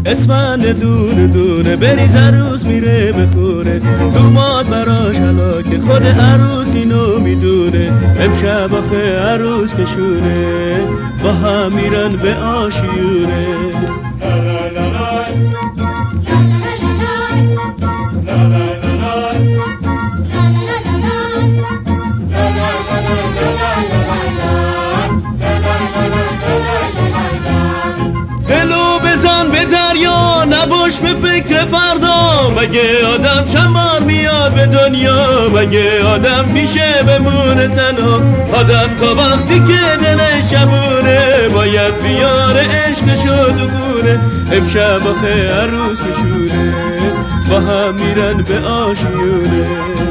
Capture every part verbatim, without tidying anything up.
اسفند دونه دونه بریز عروس میره بخوره، دوماد براش هلاکه خود عروس اینو میدونه. امشب آخه عروس کشونه با هم میرن به آشیونه. نباش به فکر فردا، مگه آدم چند بار میاد به دنیا؟ مگه آدم میشه بمونه تنها؟ آدم تا وقتی که دلش شبونه باید بیاره عشقشو تو خونه. امشب آخه عروس کشونه با هم میرن به آشیونه.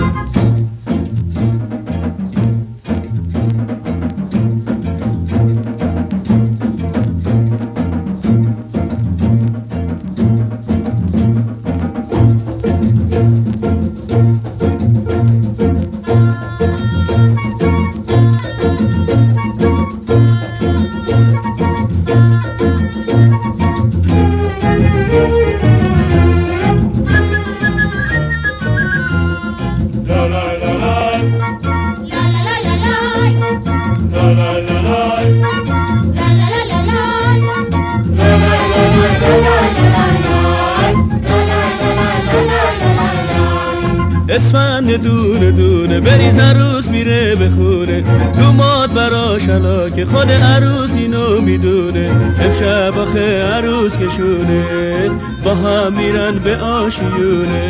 اسفند دونه دونه بریز عروس میره بخونه، دوماد براش هلاکه خود عروس اینو میدونه. امشب آخه عروس کشونه با هم میرن به آشیونه.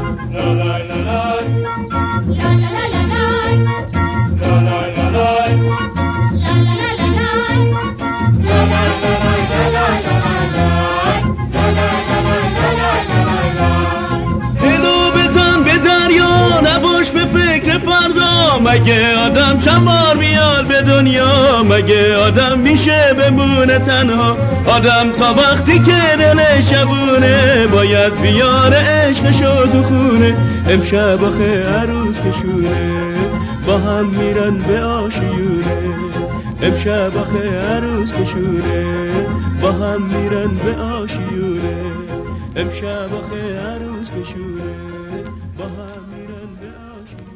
مگه آدم چند بار میاد به دنیا؟ مگه آدم میشه بمونه تنها؟ آدم تا وقتی که دلش شبونه باید بیاره عشقشو تو خونه. امشب آخه عروس کشونه با هم میرن به آشیونه. امشب آخه عروس کشونه با هم میرن به آشیونه. امشب آخه عروس کشونه با هم میرن به آشیونه.